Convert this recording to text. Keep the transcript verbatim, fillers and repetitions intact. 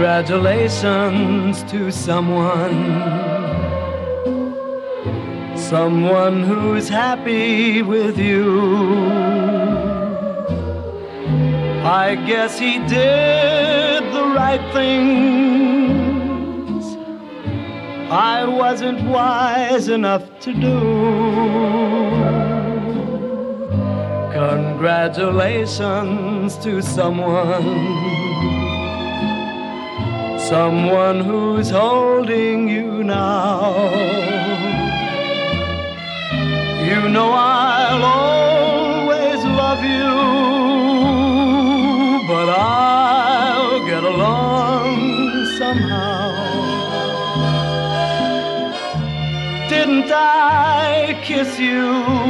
Congratulations to someone, someone who's happy with you. I guess he did the right things I wasn't wise enough to do. Congratulations to someone, someone who's holding you now. You know I'll always love you, but I'll get along somehow. Didn't I kiss you